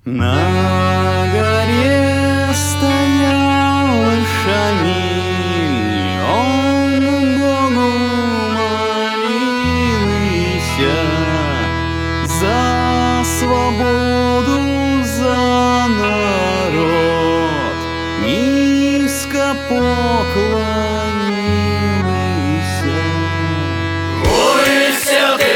На горе стоял Шамиль, он Богу молился за свободу, за народ, низко поклонился. Бойся, ты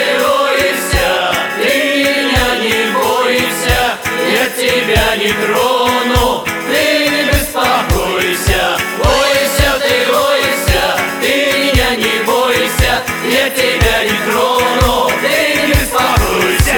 меня не бойся, я тебя не трону, ты не беспокойся. Бойся, ты меня не бойся, я тебя не трону, ты не беспокойся.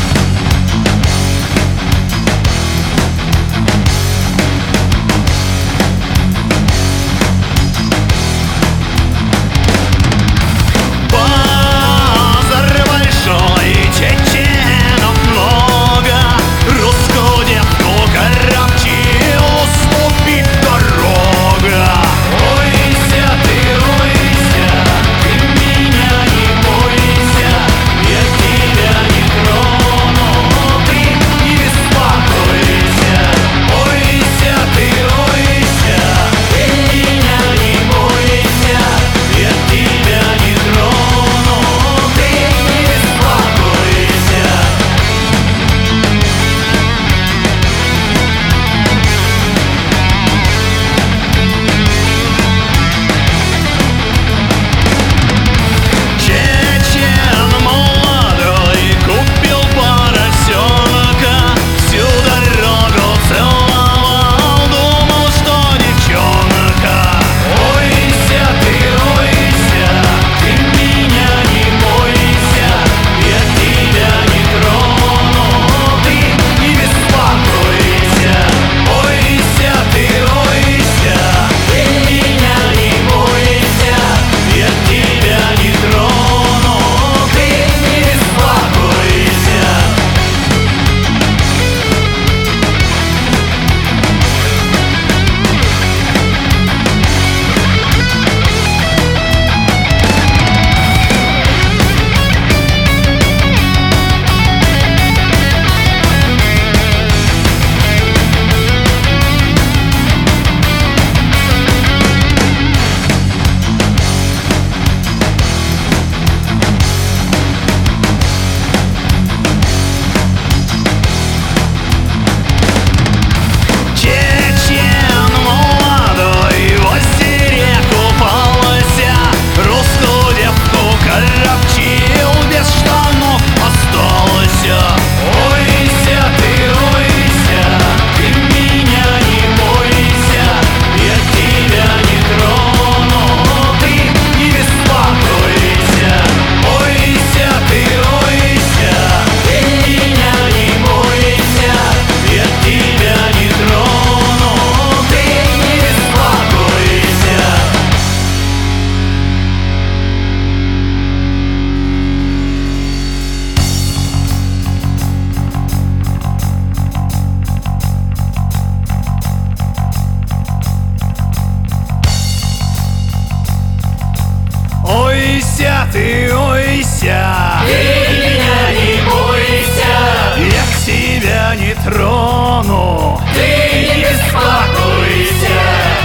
Ты меня не бойся, я к себя не трону, ты не беспокойся.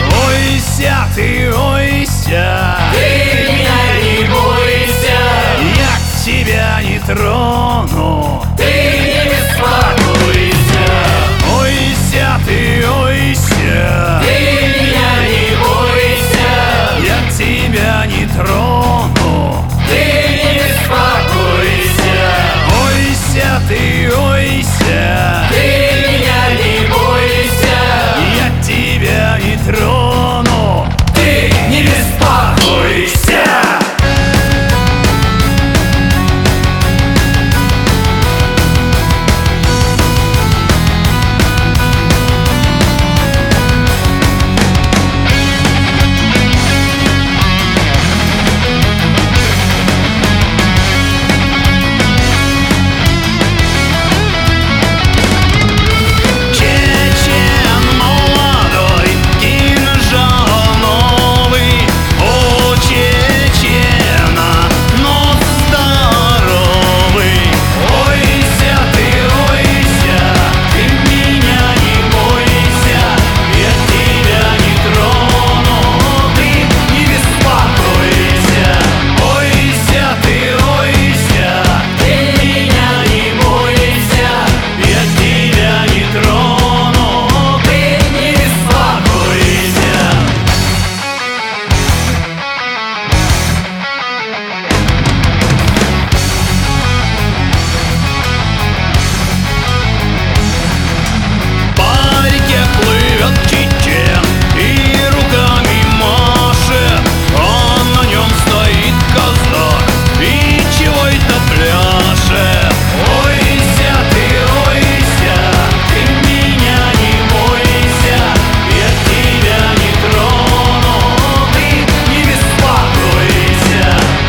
Ойся, ты меня не бойся, я к тебя не трону.